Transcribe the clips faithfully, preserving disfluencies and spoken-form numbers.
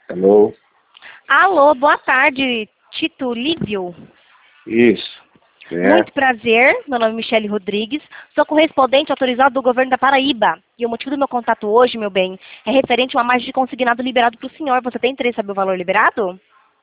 Alô? Alô, boa tarde, Tito Lívio. Isso. É. Muito prazer, meu nome é Michele Rodrigues, sou correspondente autorizado do governo da Paraíba. E o motivo do meu contato hoje, meu bem, é referente a uma margem de consignado liberado para o senhor. Você tem interesse em saber o valor liberado?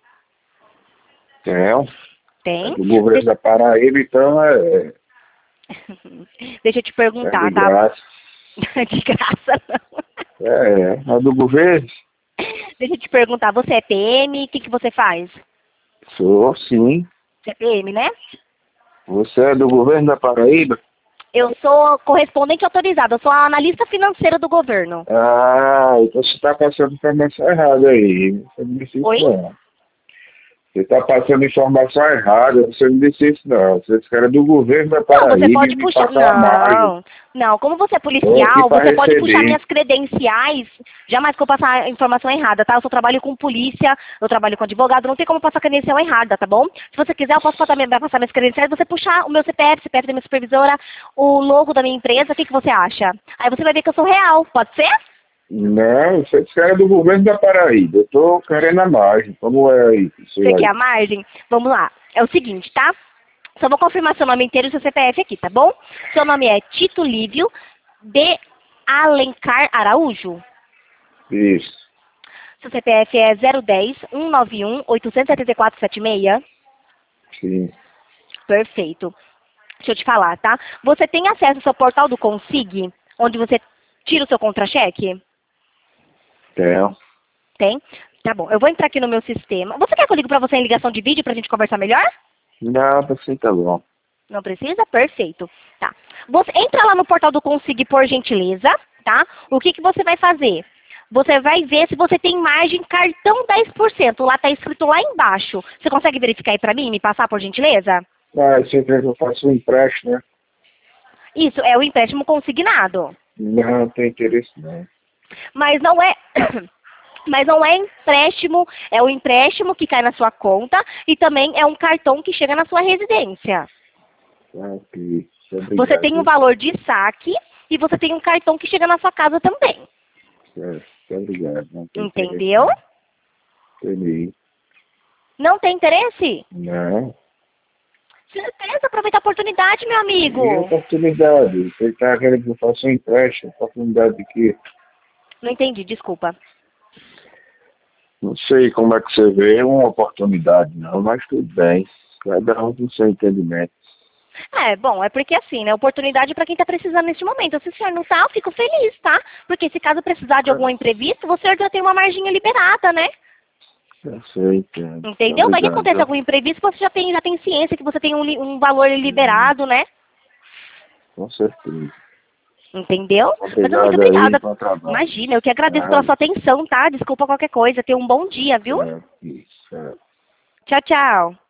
Tem. Tem. É do governo Deixa... da Paraíba, então é... Deixa eu te é perguntar, de tá? graça. De graça, não. É, é do governo? Deixa eu te perguntar, você é P M? O que, que você faz? Sou, sim. Você é P M, né? Você é do governo da Paraíba? Eu sou correspondente autorizada, eu sou a analista financeira do governo. Ah, então você está passando informação errada aí. Você não disse isso Oi? não. Você está passando informação errada, você não disse isso não. Você disse que era do governo da Não, Paraíba você e pode me puxar. passar a margem. Não, não. Como você é Estou aqui policial, para você pode puxar receber. minhas credenciais. Jamais que eu passar a informação errada, tá? Eu só trabalho com polícia, eu trabalho com advogado, não tem como passar a credencial errada, tá bom? Se você quiser, eu posso passar, minha- passar minhas credenciais, você puxar o meu C P F, C P F da minha supervisora, o logo da minha empresa, o que, que você acha? Aí você vai ver que eu sou real, pode ser? Não, você disse que era do governo da Paraíba. Eu estou querendo a margem. Como é isso Você quer aí? a margem? Vamos lá. É o seguinte, tá? Só vou confirmar seu nome inteiro e seu C P F aqui, tá bom? Seu nome é Tito Lívio de Alencar Araújo. Isso. Seu C P F é zero dez, cento e noventa e um, oitocentos e setenta e quatro, setenta e seis. Sim. Perfeito. Deixa eu te falar, tá? Você tem acesso ao seu portal do Consig, onde você tira o seu contra-cheque? Tenho. Tem? Tá bom. Eu vou entrar aqui no meu sistema. Você quer que eu ligue pra você em ligação de vídeo pra gente conversar melhor? Não, assim tá bom. Não precisa? Perfeito. Tá. Você entra lá no portal do Consig, por gentileza, tá? O que, que você vai fazer? Você vai ver se você tem margem cartão dez por cento. Lá tá escrito lá embaixo. Você consegue verificar aí pra mim, me passar, por gentileza? Ah, você quer que eu faça um empréstimo, né? Isso, é o empréstimo consignado. Não, não tem interesse não. Mas não é... Mas não é empréstimo, é o empréstimo que cai na sua conta e também é um cartão que chega na sua residência. Ah, ok. Obrigado. Você tem um valor de saque e você tem um cartão que chega na sua casa também. Certo, obrigado. Não tem Entendeu? Entendi. Não tem interesse? Não. Certeza, aproveita a oportunidade, meu amigo. E oportunidade? Você está querendo que eu faça um empréstimo? Oportunidade de quê? Não entendi, desculpa. Não sei como é que você vê uma oportunidade, não, mas tudo bem. Cada um com seu entendimento. É, bom, é porque assim, né? Oportunidade para quem tá precisando neste momento. Se o senhor não tá, eu fico feliz, tá? Porque se caso precisar de algum imprevisto, você já tem uma marginha liberada, né? Eu sei, entendo. Entendeu? Vai que Obrigado. acontece algum imprevisto, você já tem, já tem ciência que você tem um, li- um valor liberado, né? Com certeza. Entendeu? Mas muito Obrigado aí, obrigada. bom trabalho. Imagina, eu que agradeço pela Ah, sua atenção, tá? Desculpa qualquer coisa. Tenha um bom dia, viu? certo, isso, certo. Tchau, tchau.